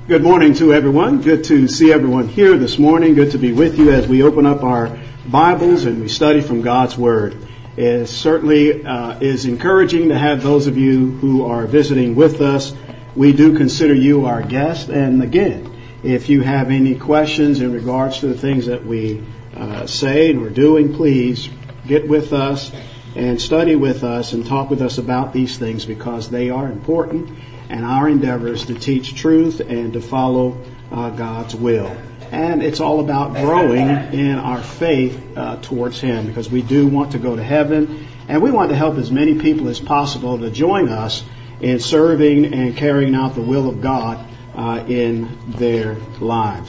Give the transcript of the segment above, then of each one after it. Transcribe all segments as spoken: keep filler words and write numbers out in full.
Good morning to everyone. Good to see everyone here this morning. Good to be with you as we open up our Bibles and we study from God's Word. It certainly uh, is encouraging to have those of you who are visiting with us. We do consider you our guest. And again, if you have any questions in regards to the things that we uh, say and we're doing, please get with us and study with us and talk with us about these things because they are important. And our endeavor is to teach truth and to follow uh, God's will. And it's all about growing in our faith uh, towards Him because we do want to go to heaven. And we want to help as many people as possible to join us in serving and carrying out the will of God uh, in their lives.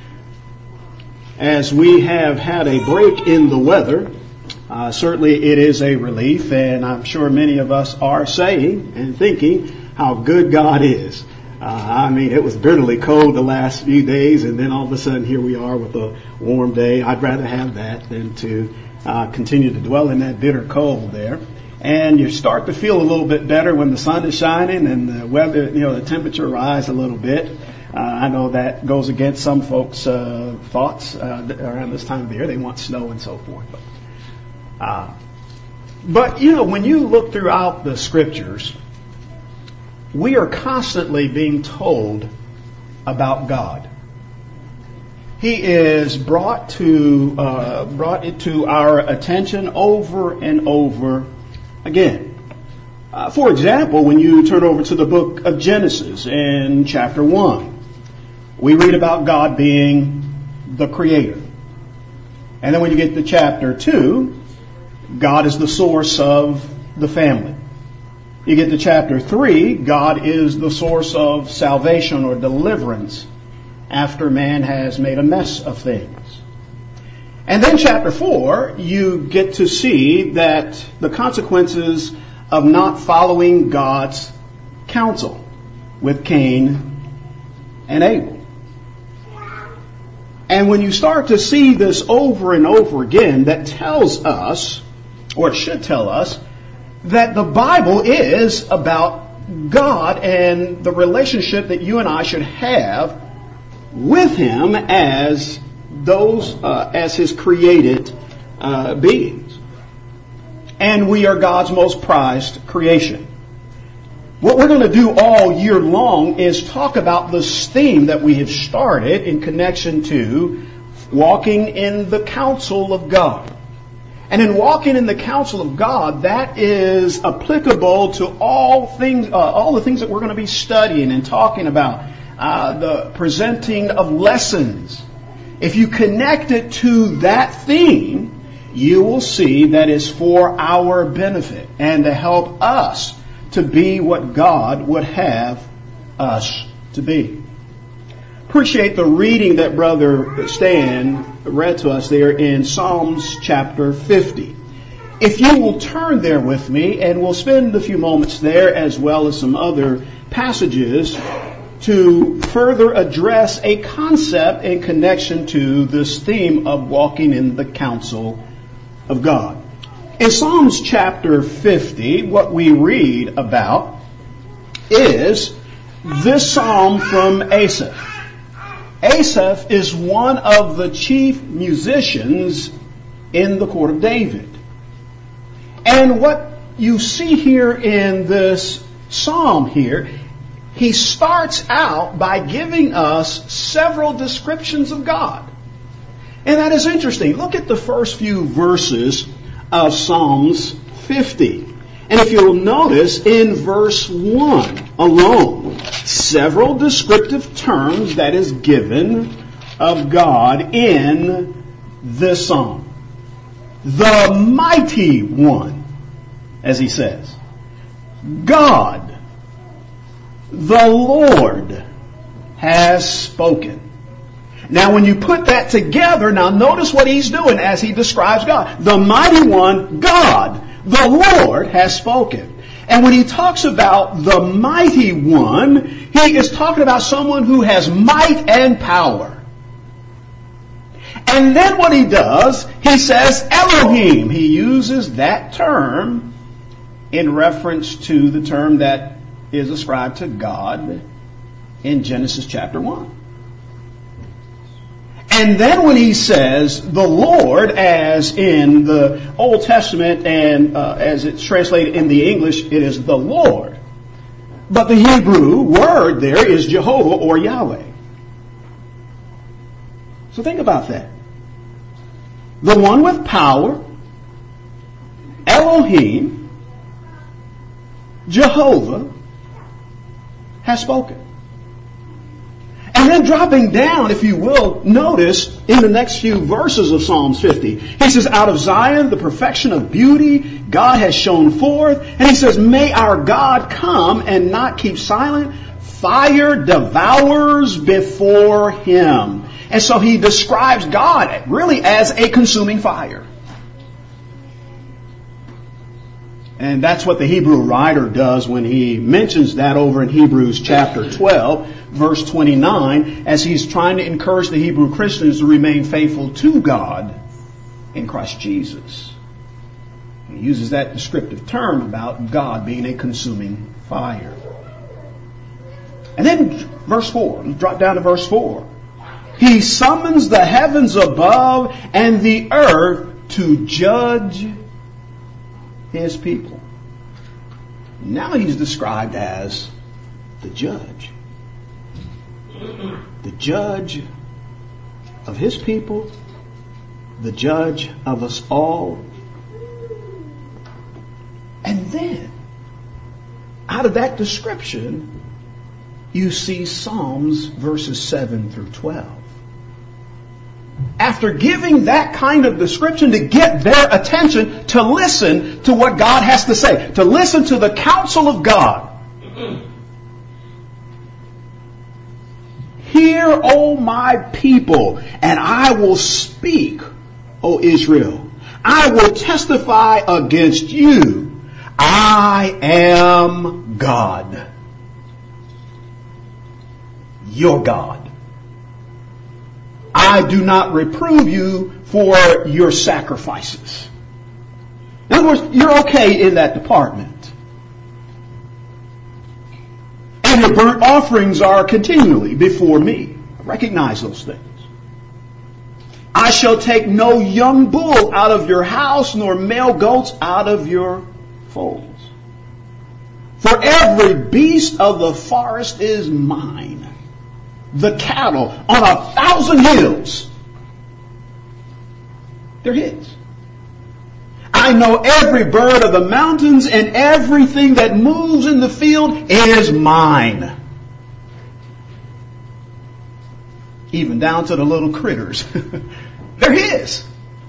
As we have had a break in the weather, uh, certainly it is a relief. And I'm sure many of us are saying and thinking how good God is. Uh, I mean, it was bitterly cold the last few days, and then all of a sudden here we are with a warm day. I'd rather have that than to uh, continue to dwell in that bitter cold there. And you start to feel a little bit better when the sun is shining and the weather, you know, the temperature rise a little bit. Uh, I know that goes against some folks' uh, thoughts uh, around this time of the year. They want snow and so forth. But, uh, but you know, when you look throughout the Scriptures, we are constantly being told about God. He is brought to uh, brought it to our attention over and over again. Uh, for example, when you turn over to the book of Genesis in chapter one, we read about God being the Creator. And then when you get to chapter two, God is the source of the family. You get to chapter three, God is the source of salvation or deliverance after man has made a mess of things. And then chapter four, you get to see that the consequences of not following God's counsel with Cain and Abel. And when you start to see this over and over again, that tells us, or it should tell us, that the Bible is about God and the relationship that you and I should have with Him as those, uh, as His created uh, beings. And we are God's most prized creation. What we're going to do all year long is talk about this theme that we have started in connection to walking in the counsel of God. And in walking in the counsel of God, that is applicable to all things, uh, all the things that we're going to be studying and talking about. Uh, the presenting of lessons. If you connect it to that theme, you will see that it's for our benefit and to help us to be what God would have us to be. Appreciate the reading that Brother Stan read to us there in Psalms chapter fifty. If you will turn there with me, and we'll spend a few moments there as well as some other passages to further address a concept in connection to this theme of walking in the counsel of God. In Psalms chapter fifty, what we read about is this psalm from Asaph. Asaph is one of the chief musicians in the court of David. And what you see here in this psalm here, he starts out by giving us several descriptions of God. And that is interesting. Look at the first few verses of Psalms fifty. And if you'll notice, in verse one alone, several descriptive terms that is given of God in this psalm. The mighty one, as he says. God, the Lord, has spoken. Now when you put that together, now notice what he's doing as he describes God. The mighty one, God, the Lord, has spoken. And when he talks about the mighty one, he is talking about someone who has might and power. And then what he does, he says Elohim. He uses that term in reference to the term that is ascribed to God, in Genesis chapter one. And then when he says the Lord, as in the Old Testament and uh, as it's translated in the English, it is the Lord. But the Hebrew word there is Jehovah or Yahweh. So think about that. The one with power, Elohim, Jehovah, has spoken. And then dropping down, if you will, notice in the next few verses of Psalms fifty, he says, out of Zion, the perfection of beauty, God has shone forth. And he says, may our God come and not keep silent. Fire devours before him. And so he describes God really as a consuming fire. And that's what the Hebrew writer does when he mentions that over in Hebrews chapter twelve, verse twenty-nine, as he's trying to encourage the Hebrew Christians to remain faithful to God in Christ Jesus. He uses that descriptive term about God being a consuming fire. And then verse four, drop down to verse four. He summons the heavens above and the earth to judge his people. Now he's described as the judge. The judge of his people, the judge of us all. And then, out of that description, you see Psalms verses seven through twelve. After giving that kind of description to get their attention to listen to what God has to say, to listen to the counsel of God. Hear, O my people, and I will speak, O Israel. I will testify against you. I am God, your God. I do not reprove you for your sacrifices. In other words, you're okay in that department. And your burnt offerings are continually before me. I recognize those things. I shall take no young bull out of your house, nor male goats out of your folds. For every beast of the forest is mine. The cattle on a thousand hills, they're his. I know every bird of the mountains, and everything that moves in the field is mine. Even down to the little critters. They're his.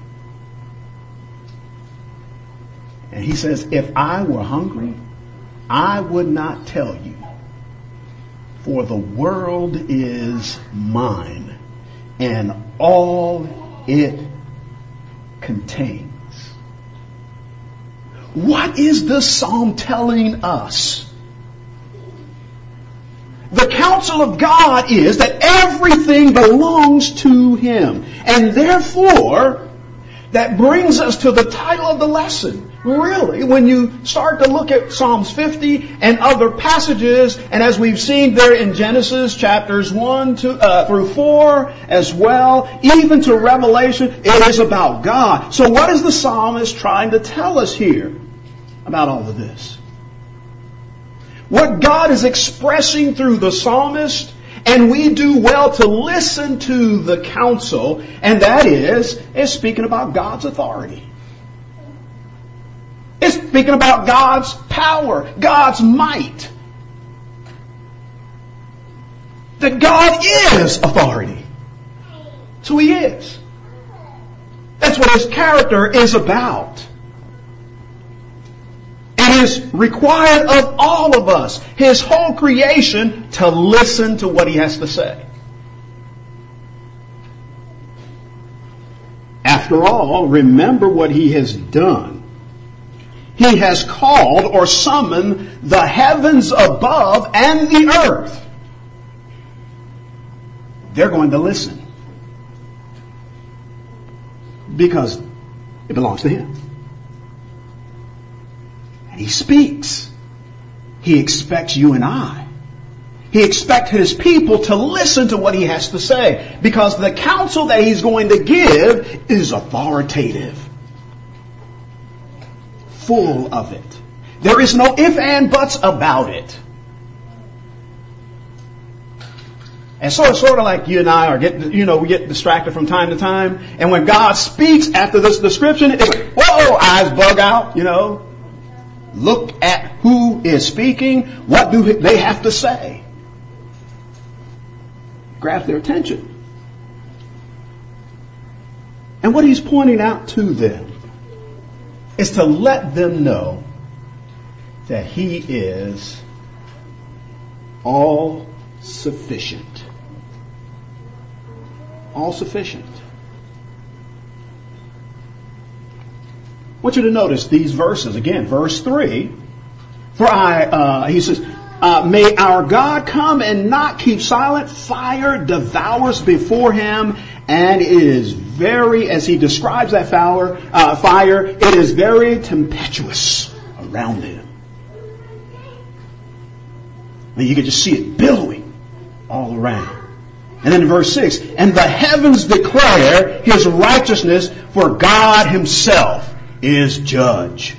And he says, if I were hungry, I would not tell you. For the world is mine, and all it contains. What is this psalm telling us? The counsel of God is that everything belongs to him. And therefore, that brings us to the title of the lesson. Really, when you start to look at Psalms fifty and other passages, and as we've seen there in Genesis chapters one to, uh, through four as well, even to Revelation, it is about God. So what is the psalmist trying to tell us here about all of this? What God is expressing through the psalmist, and we do well to listen to the counsel, and that is, is speaking about God's authority. It's speaking about God's power, God's might. That God is authority. That's who he is. That's what his character is about. It is required of all of us, his whole creation, to listen to what he has to say. After all, remember what he has done. He has called or summoned the heavens above and the earth. They're going to listen. Because it belongs to him. And he speaks. He expects you and I He expects his people to listen to what he has to say, because the counsel that he's going to give is authoritative, full of it. There is no if and buts about it. And so it's sort of like you and I are getting, you know, we get distracted from time to time. And when God speaks after this description, it's like, whoa, eyes bug out, you know. Look at who is speaking. What do they have to say? Grabs their attention. And what he's pointing out to them is to let them know that he is all sufficient. All sufficient. I want you to notice these verses again. Verse three. For I, uh, he says, uh, may our God come and not keep silent. Fire devours before him, and it is very, as he describes that fire, uh, fire, it is very tempestuous around him. I mean, you can just see it billowing all around. And then in verse six, and the heavens declare his righteousness, for God himself is judge.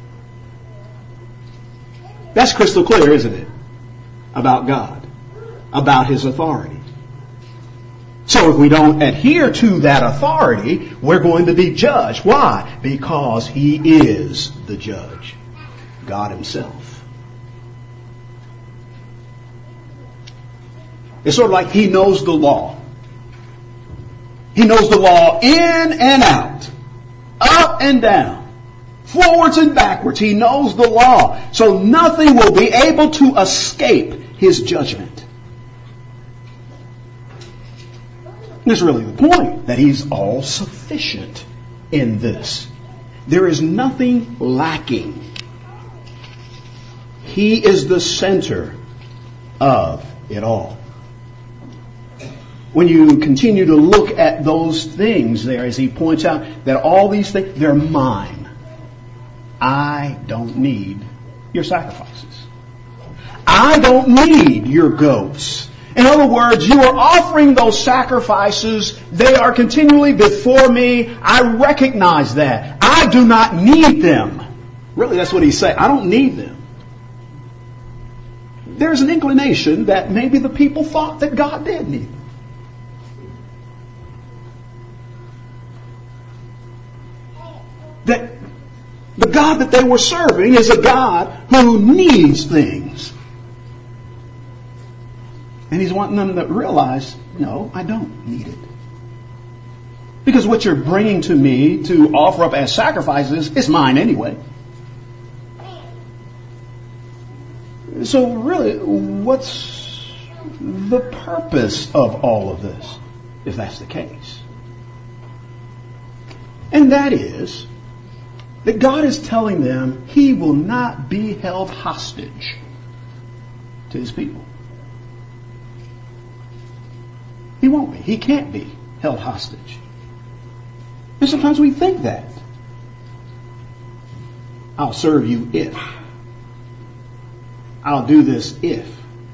That's crystal clear, isn't it? About God, about his authority. So if we don't adhere to that authority, we're going to be judged. Why? Because he is the judge, God himself. It's sort of like he knows the law. He knows the law in and out, up and down, forwards and backwards. He knows the law. So nothing will be able to escape his judgment. And that's really the point, that he's all sufficient in this. There is nothing lacking. He is the center of it all. When you continue to look at those things there, as he points out, that all these things, they're mine. I don't need your sacrifices. I don't need your goats. In other words, you are offering those sacrifices. They are continually before me. I recognize that. I do not need them. Really, that's what he's saying. I don't need them. There's an inclination that maybe the people thought that God did need them. That the God that they were serving is a God who needs things. And he's wanting them to realize, no, I don't need it. Because what you're bringing to me to offer up as sacrifices is mine anyway. So really, what's the purpose of all of this, if that's the case? And that is that God is telling them he will not be held hostage to his people. He won't be. He can't be held hostage. And sometimes we think that. I'll serve you if. I'll do this if.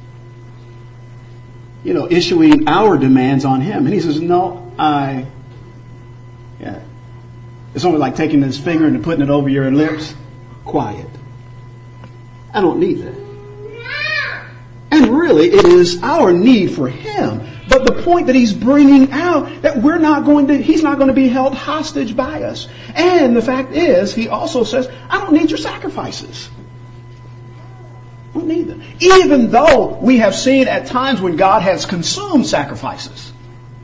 You know, issuing our demands on him. And he says, no, I... Yeah. It's almost like taking his finger and putting it over your lips. Quiet. I don't need that. And really, it is our need for him. But the point that he's bringing out, that we're not going to, he's not going to be held hostage by us. And the fact is, he also says, I don't need your sacrifices. I don't need them. Even though we have seen at times when God has consumed sacrifices.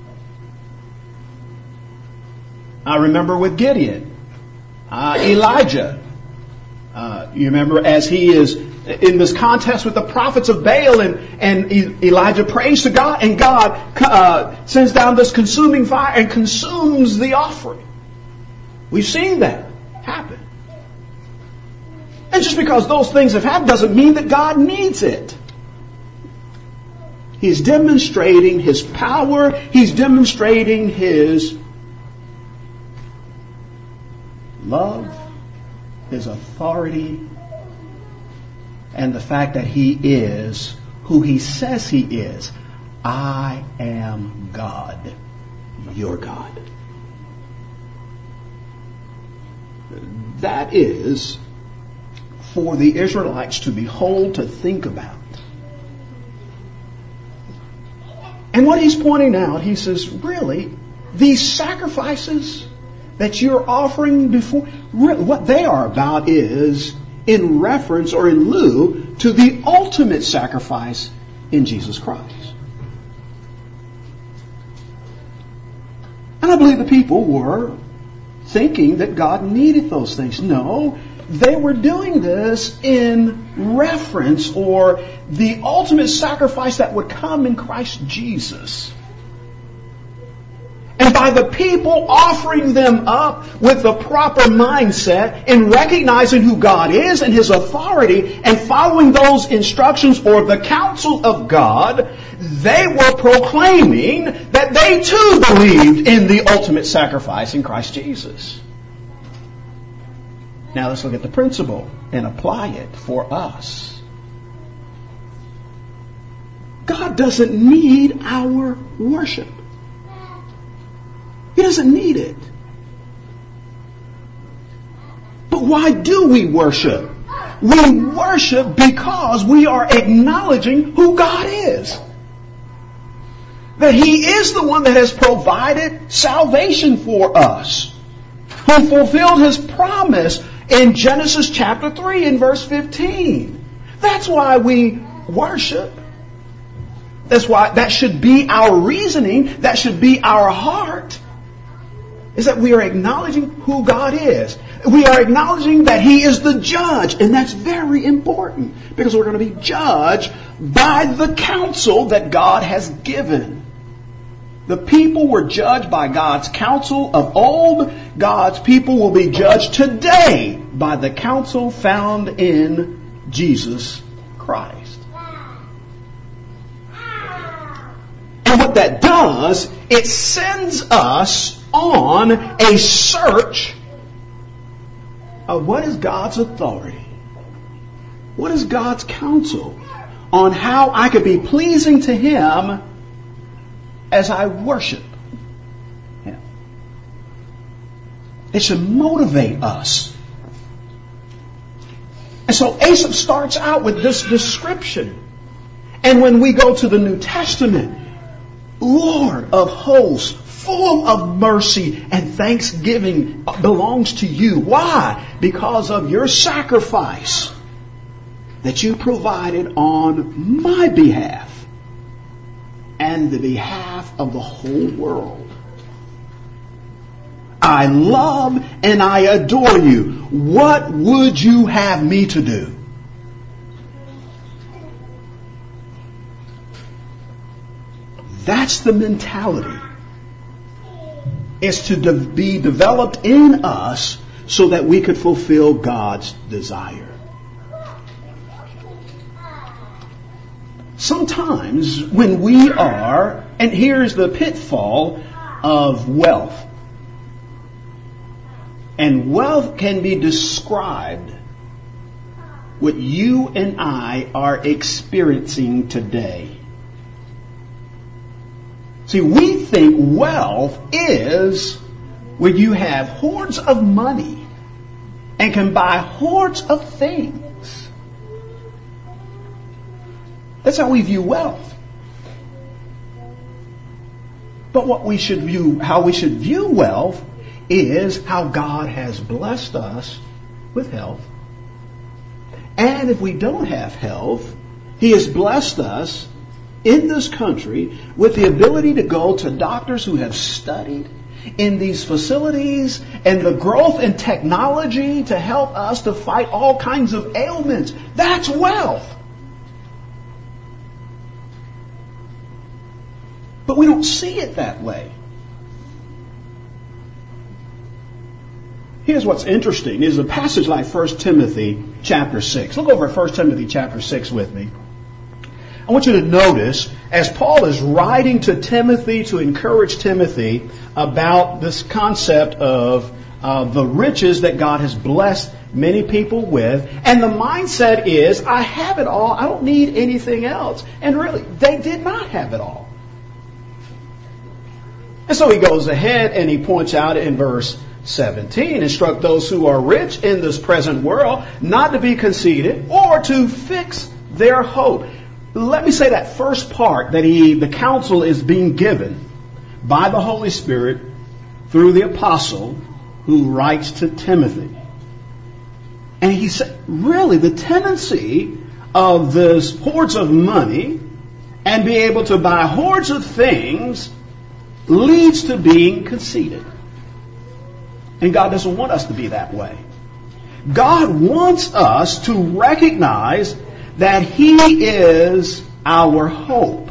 I remember with Gideon, uh, Elijah. Uh, you remember as he is in this contest with the prophets of Baal, and, and Elijah prays to God, and God uh, sends down this consuming fire and consumes the offering. We've seen that happen. And just because those things have happened doesn't mean that God needs it. He's demonstrating his power. He's demonstrating his love, his authority, and the fact that he is who He says He is. I am God, your God. That is for the Israelites to behold, to think about. And what He's pointing out, He says, really, these sacrifices that you're offering before, what they are about is in reference or in lieu to the ultimate sacrifice in Jesus Christ. And I believe the people were thinking that God needed those things. No, they were doing this in reference or the ultimate sacrifice that would come in Christ Jesus. And by the people offering them up with the proper mindset in recognizing who God is and His authority and following those instructions or the counsel of God, they were proclaiming that they too believed in the ultimate sacrifice in Christ Jesus. Now let's look at the principle and apply it for us. God doesn't need our worship. He doesn't need it. But why do we worship? We worship because we are acknowledging who God is. That He is the one that has provided salvation for us. Who fulfilled His promise in Genesis chapter three and verse fifteen. That's why we worship. That's why that should be our reasoning. That should be our heart. Is that we are acknowledging who God is. We are acknowledging that He is the judge. And that's very important. Because we're going to be judged by the counsel that God has given. The people were judged by God's counsel of old. God's people will be judged today by the counsel found in Jesus Christ. And what that does, it sends us on a search of what is God's authority, what is God's counsel on how I could be pleasing to Him as I worship Him. It should motivate us. And so Asaph starts out with this description. And when we go to the New Testament, Lord of hosts, full of mercy and thanksgiving belongs to you. Why? Because of your sacrifice that you provided on my behalf and the behalf of the whole world. I love and I adore you. What would you have me to do? That's the mentality. It's to de- be developed in us so that we could fulfill God's desire. Sometimes when we are, and here's the pitfall of wealth. And wealth can be described what you and I are experiencing today. See, we think wealth is when you have hordes of money and can buy hordes of things. That's how we view wealth. But what we should view, how we should view wealth is how God has blessed us with health. And if we don't have health, He has blessed us in this country with the ability to go to doctors who have studied in these facilities and the growth in technology to help us to fight all kinds of ailments. That's wealth. But we don't see it that way. Here's what's interesting is a passage like First Timothy chapter six. Look over at First Timothy chapter six with me. I want you to notice, as Paul is writing to Timothy to encourage Timothy about this concept of uh, the riches that God has blessed many people with. And the mindset is, I have it all. I don't need anything else. And really, they did not have it all. And so he goes ahead and he points out in verse seventeen, instruct those who are rich in this present world not to be conceited or to fix their hope. Let me say that first part, that he, the counsel is being given by the Holy Spirit through the apostle who writes to Timothy. And he said, really, the tendency of this hordes of money and be able to buy hordes of things leads to being conceited. And God doesn't want us to be that way. God wants us to recognize that He is our hope.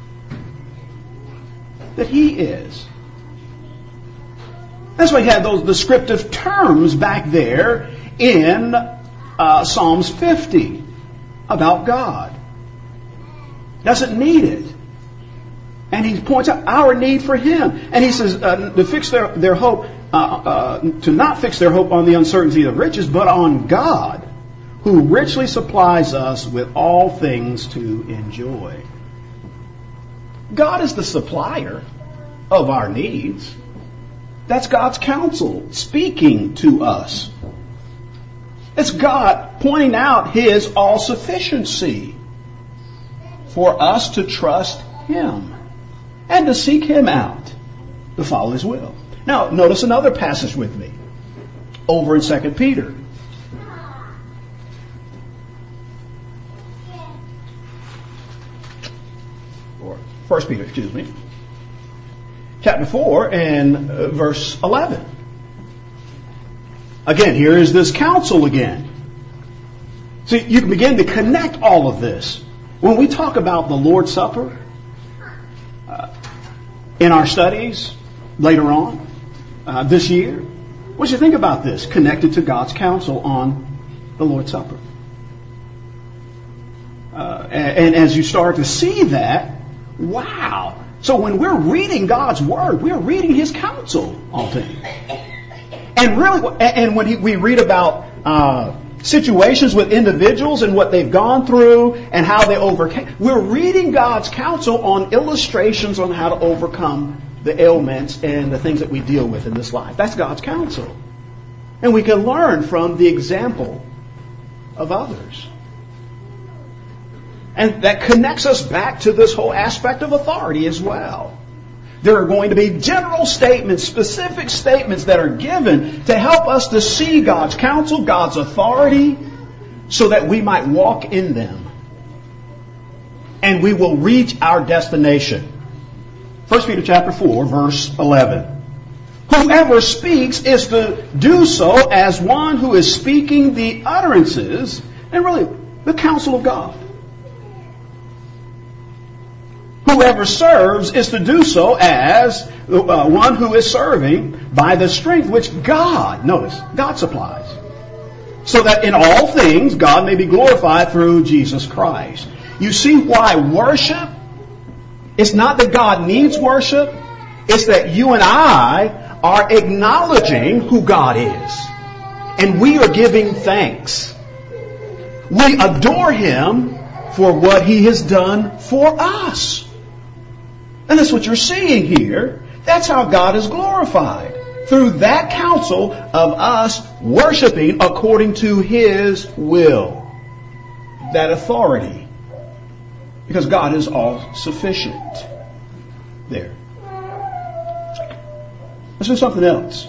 That He is. That's why He had those descriptive terms back there in uh, Psalms fifty about God. Doesn't need it. And He points out our need for Him. And He says uh, to fix their, their hope, uh, uh, to not fix their hope on the uncertainty of riches, but on God, who richly supplies us with all things to enjoy. God is the supplier of our needs. That's God's counsel speaking to us. It's God pointing out His all-sufficiency for us to trust Him and to seek Him out, to follow His will. Now, notice another passage with me over in Second Peter. Or First Peter, excuse me. Chapter four and uh, verse eleven. Again, here is this counsel again. See, you can begin to connect all of this. When we talk about the Lord's Supper, uh, in our studies later on uh, this year, what do you think about this connected to God's counsel on the Lord's Supper? Uh, and, and as you start to see that, wow. So when we're reading God's Word, we're reading His counsel on things. And really, and when we read about uh, situations with individuals and what they've gone through and how they overcame, we're reading God's counsel on illustrations on how to overcome the ailments and the things that we deal with in this life. That's God's counsel. And we can learn from the example of others. And that connects us back to this whole aspect of authority as well. There are going to be general statements, specific statements that are given to help us to see God's counsel, God's authority, so that we might walk in them. And we will reach our destination. First Peter chapter four, verse eleven. Whoever speaks is to do so as one who is speaking the utterances, and really the counsel of God. Whoever serves is to do so as uh, one who is serving by the strength which God, notice, God supplies. So that in all things God may be glorified through Jesus Christ. You see why worship, it's not that God needs worship, it's that you and I are acknowledging who God is. And we are giving thanks. We adore Him for what He has done for us. And that's what you're seeing here. That's how God is glorified. Through that counsel of us worshiping according to His will. That authority. Because God is all sufficient. There. Let's do something else.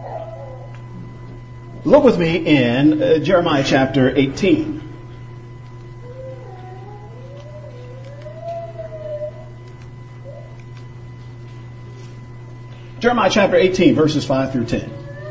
Look with me in uh, Jeremiah chapter eighteen. Jeremiah chapter eighteen, verses five through ten.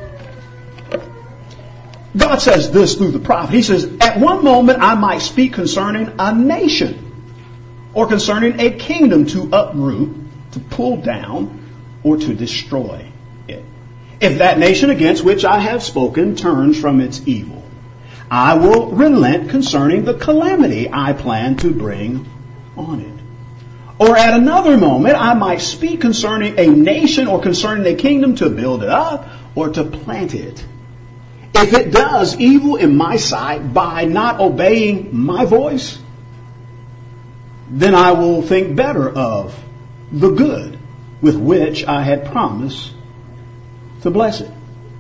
God says this through the prophet. He says, at one moment I might speak concerning a nation, or concerning a kingdom to uproot, to pull down, or to destroy it. If that nation against which I have spoken turns from its evil, I will relent concerning the calamity I plan to bring on it. Or at another moment, I might speak concerning a nation or concerning a kingdom to build it up or to plant it. If it does evil in my sight by not obeying my voice, then I will think better of the good with which I had promised to bless it.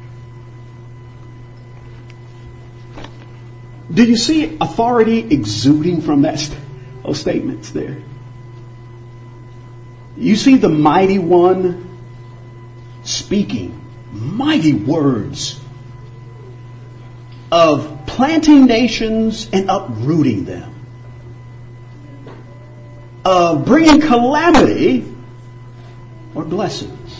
Do you see authority exuding from that st- those statements there? You see the mighty one speaking mighty words of planting nations and uprooting them, of bringing calamity or blessings.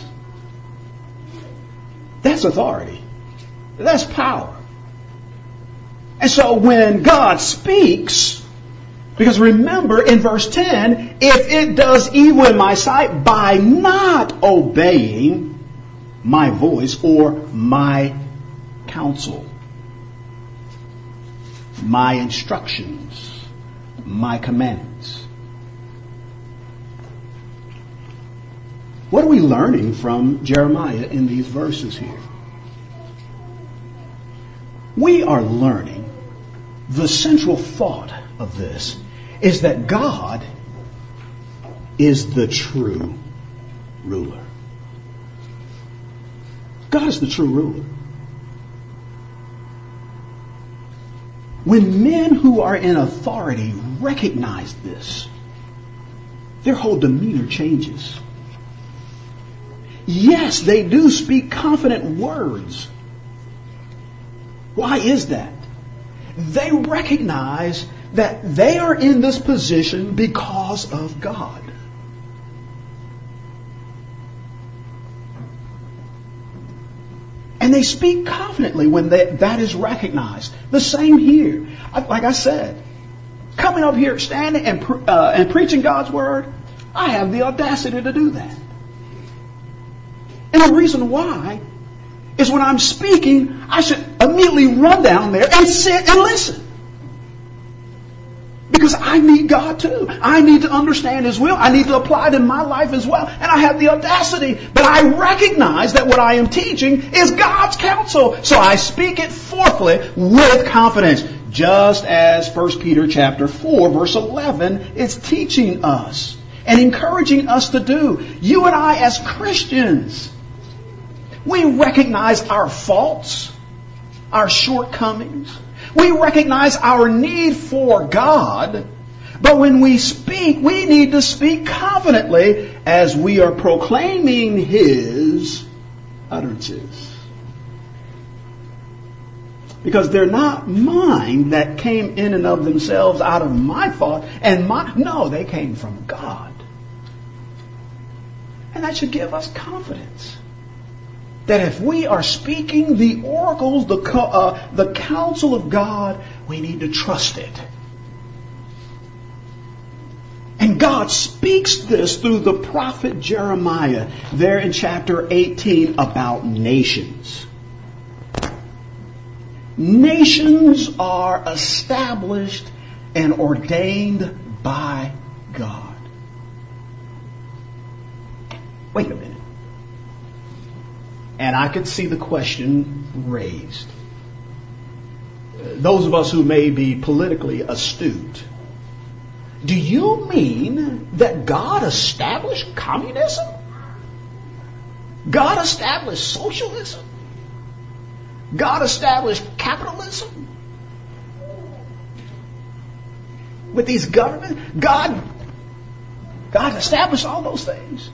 That's authority. That's power. And so when God speaks, because remember in verse ten, if it does evil in my sight by not obeying my voice or my counsel, my instructions, my commands. What are we learning from Jeremiah in these verses here? We are learning the central thought of this is that God is the true ruler. God is the true ruler. When men who are in authority recognize this, their whole demeanor changes. Yes, they do speak confident words. Why is that? They recognize that they are in this position because of God. And they speak confidently when they, that is recognized. The same here. Like I said, coming up here, standing and, uh, and preaching God's Word, I have the audacity to do that. And the reason why is when I'm speaking, I should immediately run down there and sit and listen. Because I need God too. I need to understand His will. I need to apply it in my life as well. And I have the audacity, but I recognize that what I am teaching is God's counsel. So I speak it forthwith with confidence. Just as First Peter chapter four verse eleven is teaching us and encouraging us to do. You and I as Christians, we recognize our faults, our shortcomings. We recognize our need for God, but when we speak, we need to speak confidently as we are proclaiming His utterances. Because they're not mine that came in and of themselves out of my thought and my, no, they came from God. And that should give us confidence. That if we are speaking the oracles, the, uh, the counsel of God, we need to trust it. And God speaks this through the prophet Jeremiah there in chapter eighteen about nations. Nations are established and ordained by God. Wait a minute. And I could see the question raised. Those of us who may be politically astute. Do you mean that God established communism? God established socialism? God established capitalism? With these governments? God, God established all those things.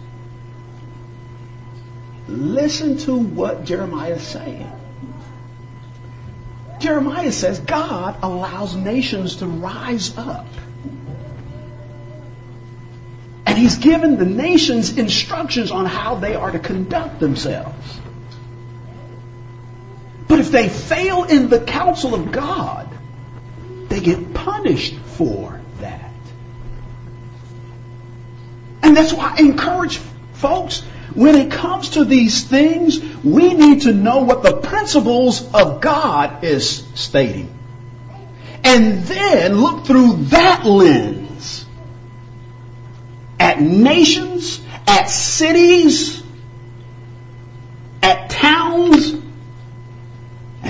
Listen to what Jeremiah is saying. Jeremiah says God allows nations to rise up. And He's given the nations instructions on how they are to conduct themselves. But if they fail in the counsel of God, they get punished for that. And that's why I encourage folks, when it comes to these things, we need to know what the principles of God is stating. And then look through that lens at nations, at cities, at towns,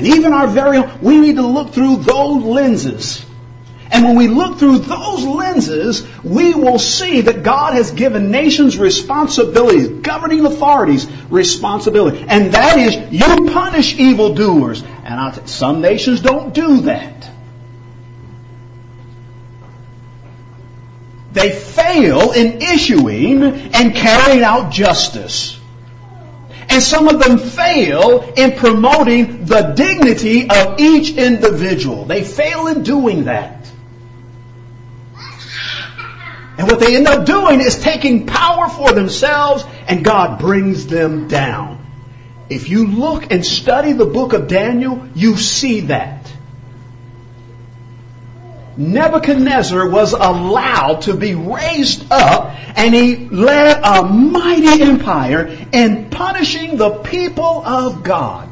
And even our very own, we need to look through those lenses. And when we look through those lenses, we will see that God has given nations responsibilities, governing authorities responsibility. And that is, you punish evildoers. And I'll t- some nations don't do that. They fail in issuing and carrying out justice. And some of them fail in promoting the dignity of each individual. They fail in doing that. And what they end up doing is taking power for themselves, and God brings them down. If you look and study the book of Daniel, you see that. Nebuchadnezzar was allowed to be raised up, and he led a mighty empire in punishing the people of God.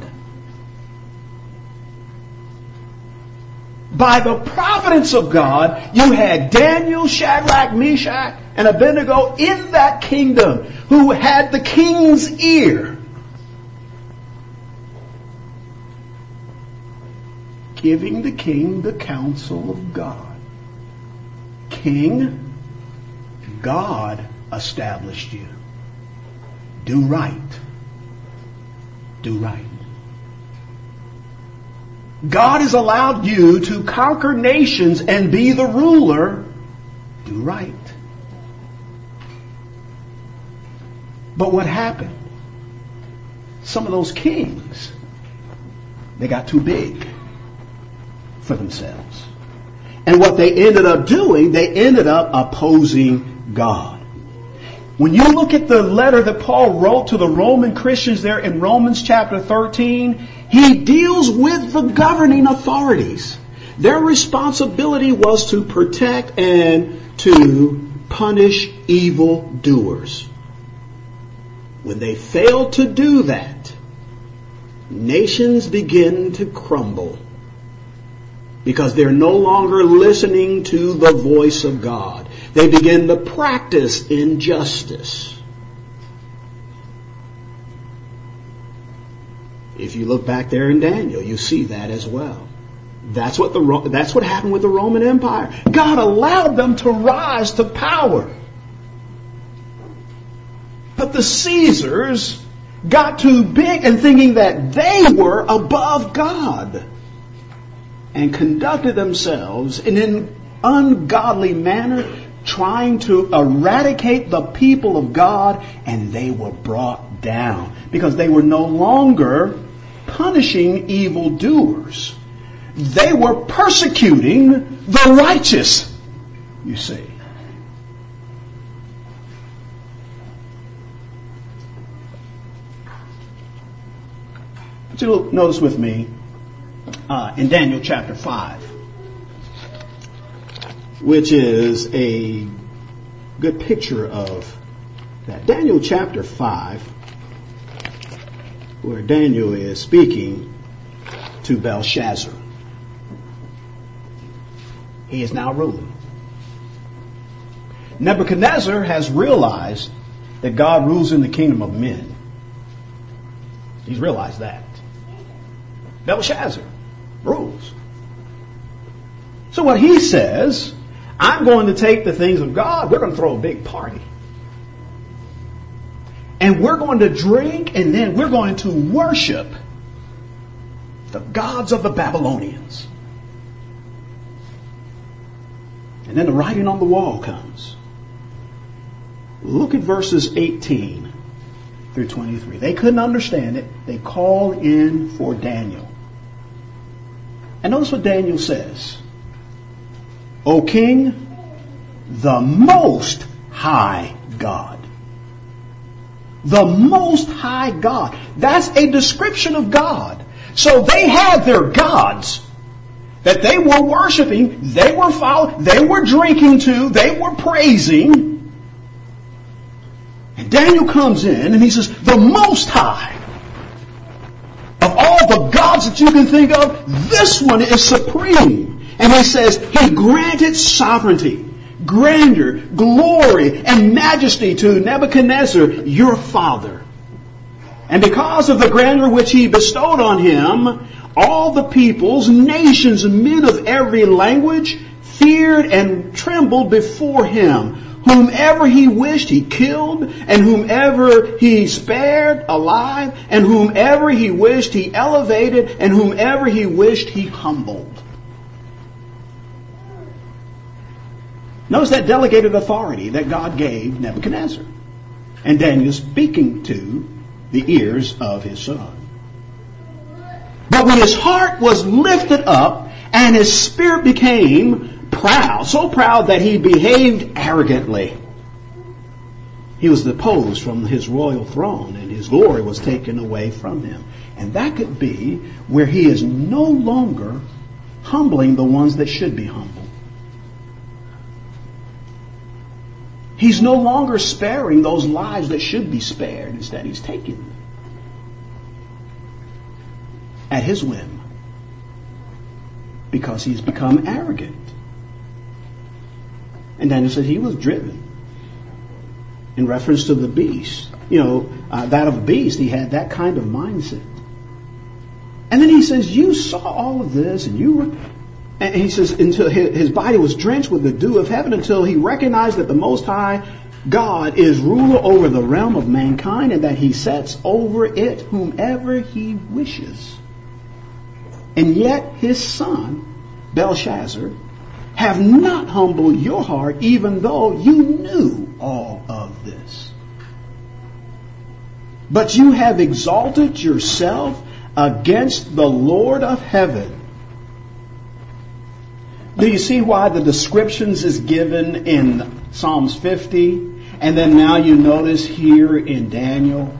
By the providence of God, you had Daniel, Shadrach, Meshach, and Abednego in that kingdom who had the king's ear, giving the king the counsel of God. King, God established you. Do right. Do right. God has allowed you to conquer nations and be the ruler. Do right. But what happened? Some of those kings, they got too big for themselves. And what they ended up doing, they ended up opposing God. When you look at the letter that Paul wrote to the Roman Christians there in Romans chapter thirteen, he deals with the governing authorities. Their responsibility was to protect and to punish evildoers. When they failed to do that, nations begin to crumble because they're no longer listening to the voice of God. They begin to practice injustice. If you look back there in Daniel, you see that as well. That's what the that's what happened with the Roman Empire. God allowed them to rise to power. But the Caesars got too big and thinking that they were above God and conducted themselves in an ungodly manner, trying to eradicate the people of God, and they were brought down because they were no longer punishing evildoers. They were persecuting the righteous, you see. But you notice with me uh, in Daniel chapter five, which is a good picture of that. Daniel chapter five, where Daniel is speaking to Belshazzar. He is now ruling. Nebuchadnezzar has realized that God rules in the kingdom of men. He's realized that. Belshazzar rules. So what he says, I'm going to take the things of God, we're going to throw a big party. And we're going to drink, and then we're going to worship the gods of the Babylonians. And then the writing on the wall comes. Look at verses eighteen through twenty-three. They couldn't understand it. They called in for Daniel. And notice what Daniel says. O King, the Most High God. The Most High God. That's a description of God. So they had their gods that they were worshiping, they were following, they were drinking to, they were praising. And Daniel comes in and he says, the Most High. Of all the gods that you can think of, this one is supreme. And he says, he granted sovereignty, grandeur, glory, and majesty to Nebuchadnezzar, your father. And because of the grandeur which he bestowed on him, All the peoples, nations, and men of every language feared and trembled before him. Whomever he wished he killed, and whomever he spared alive, and whomever he wished he elevated, and whomever he wished he humbled. Notice that delegated authority that God gave Nebuchadnezzar. And Daniel speaking to the ears of his son. But when his heart was lifted up and his spirit became proud, so proud that he behaved arrogantly, he was deposed from his royal throne and his glory was taken away from him. And that could be where he is no longer humbling the ones that should be humbled. He's no longer sparing those lives that should be spared. Instead, he's taking them at his whim because he's become arrogant. And Daniel said he was driven in reference to the beast. You know, uh, that of a beast, he had that kind of mindset. And then he says, you saw all of this and you were... And he says, until his body was drenched with the dew of heaven, until he recognized that the Most High God is ruler over the realm of mankind and that he sets over it whomever he wishes. And yet his son, Belshazzar, have not humbled your heart even though you knew all of this. But you have exalted yourself against the Lord of heaven. Do you see why the descriptions is given in Psalms fifty? And then now you notice here in Daniel.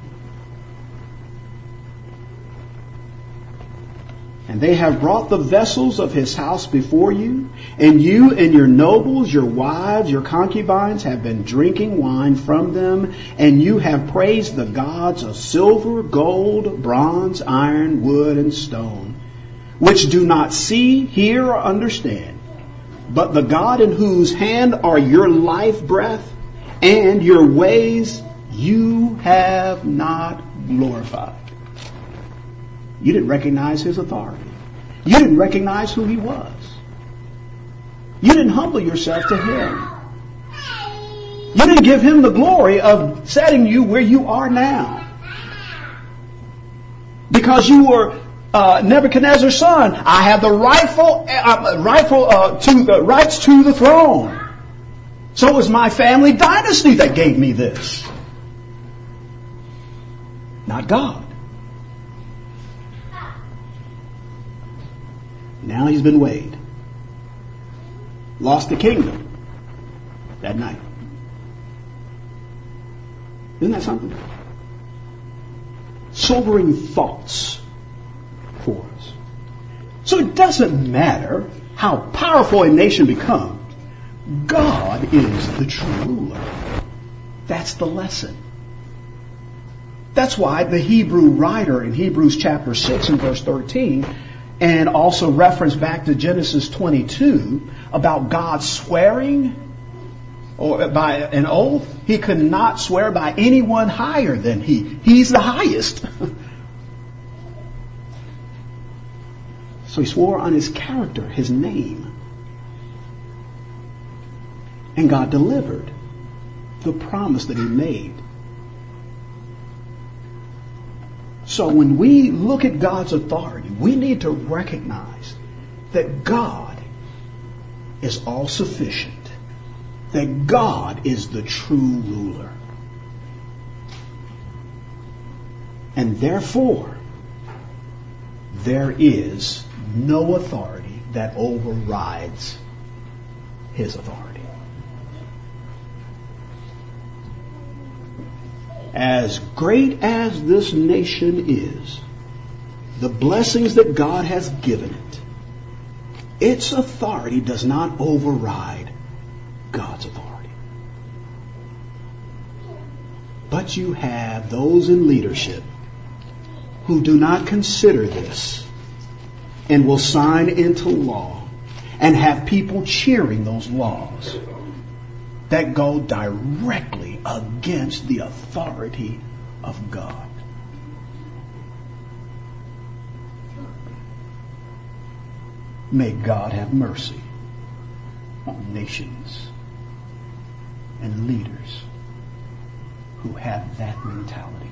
And they have brought the vessels of his house before you, and you and your nobles, your wives, your concubines have been drinking wine from them, and you have praised the gods of silver, gold, bronze, iron, wood, and stone, which do not see, hear, or understand. But the God in whose hand are your life breath and your ways you have not glorified. You didn't recognize his authority. You didn't recognize who he was. You didn't humble yourself to him. You didn't give him the glory of setting you where you are now. Because you were uh, Nebuchadnezzar's son. I have the rightful, uh, rightful uh, to the rights to the throne. So it was my family dynasty that gave me this, not God. Now he's been weighed. Lost the kingdom that night. Isn't that something? Sobering thoughts for us. So it doesn't matter how powerful a nation becomes. God is the true ruler. That's the lesson. That's why the Hebrew writer in Hebrews chapter six and verse thirteen, and also reference back to Genesis twenty-two about God swearing or by an oath. He could not swear by anyone higher than he. He's the highest. So he swore on his character, his name. And God delivered the promise that he made. So when we look at God's authority, we need to recognize that God is all sufficient. That God is the true ruler. And therefore, there is no authority that overrides his authority. As great as this nation is, the blessings that God has given it, its authority does not override God's authority. But you have those in leadership who do not consider this and will sign into law and have people cheering those laws that go directly against the authority of God. May God have mercy on nations and leaders who have that mentality.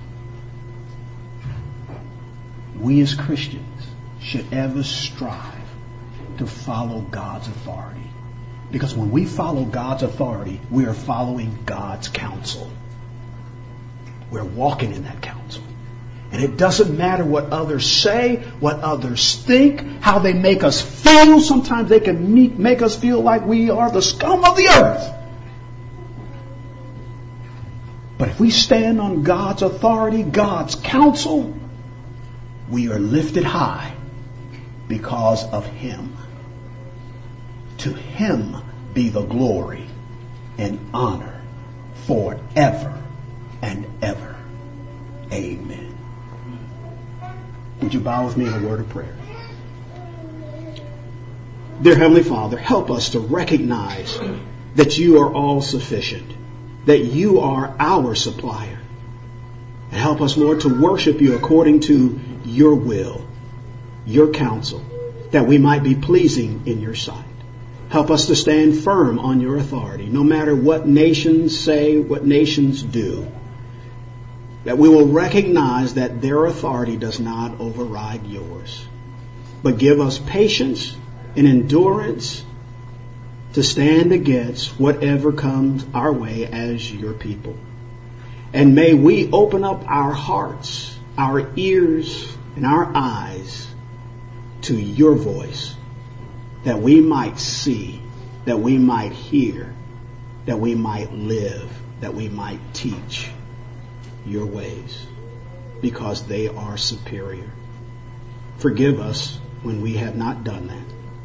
We as Christians should ever strive to follow God's authority. Because when we follow God's authority, we are following God's counsel. We're walking in that counsel. And it doesn't matter what others say, what others think, how they make us feel. Sometimes they can make, make us feel like we are the scum of the earth. But if we stand on God's authority, God's counsel, we are lifted high because of Him. To Him be the glory and honor forever and ever. Amen. Would you bow with me in a word of prayer? Dear Heavenly Father, help us to recognize that you are all sufficient, that you are our supplier. And help us, Lord, to worship you according to your will, your counsel, that we might be pleasing in your sight. Help us to stand firm on your authority, no matter what nations say, what nations do. That we will recognize that their authority does not override yours. But give us patience and endurance to stand against whatever comes our way as your people. And may we open up our hearts, our ears, and our eyes to your voice, that we might see, that we might hear, that we might live, that we might teach your ways, because they are superior. Forgive us when we have not done that.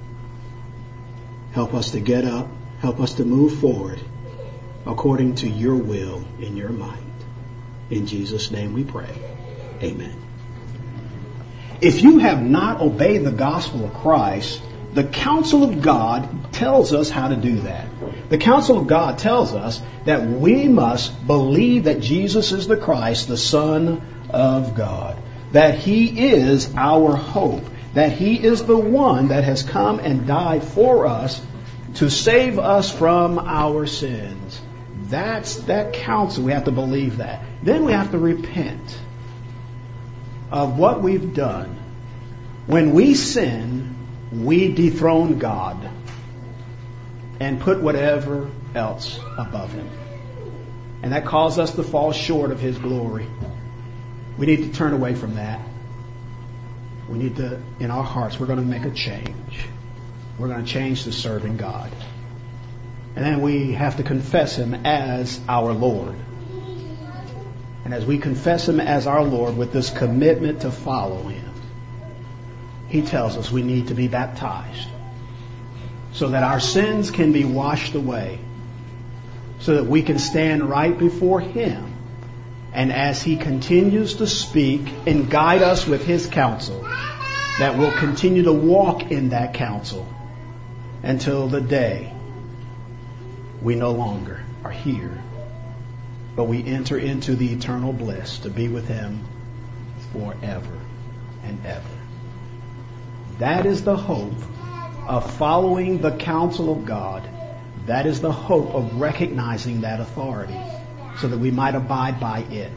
Help us to get up, help us to move forward according to your will in your mind. In Jesus' name we pray. Amen. If you have not obeyed the gospel of Christ, the counsel of God tells us how to do that. The counsel of God tells us that we must believe that Jesus is the Christ, the Son of God, that He is our hope, that He is the one that has come and died for us to save us from our sins. That's that counsel. We have to believe that. Then we have to repent of what we've done. When we sin, we dethrone God and put whatever else above Him. And that caused us to fall short of His glory. We need to turn away from that. We need to, in our hearts, we're going to make a change. We're going to change to serving God. And then we have to confess Him as our Lord. And as we confess Him as our Lord with this commitment to follow Him, He tells us we need to be baptized so that our sins can be washed away, so that we can stand right before Him. And as He continues to speak and guide us with His counsel, that we'll continue to walk in that counsel until the day we no longer are here, but we enter into the eternal bliss to be with Him forever and ever. That is the hope of following the counsel of God. That is the hope of recognizing that authority so that we might abide by it.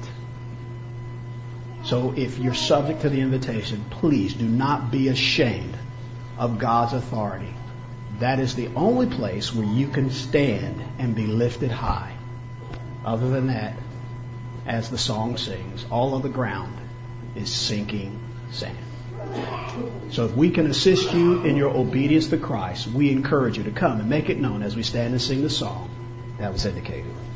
So if you're subject to the invitation, please do not be ashamed of God's authority. That is the only place where you can stand and be lifted high. Other than that, as the song sings, all of the ground is sinking sand. So if we can assist you in your obedience to Christ, we encourage you to come and make it known as we stand and sing the song that was indicated.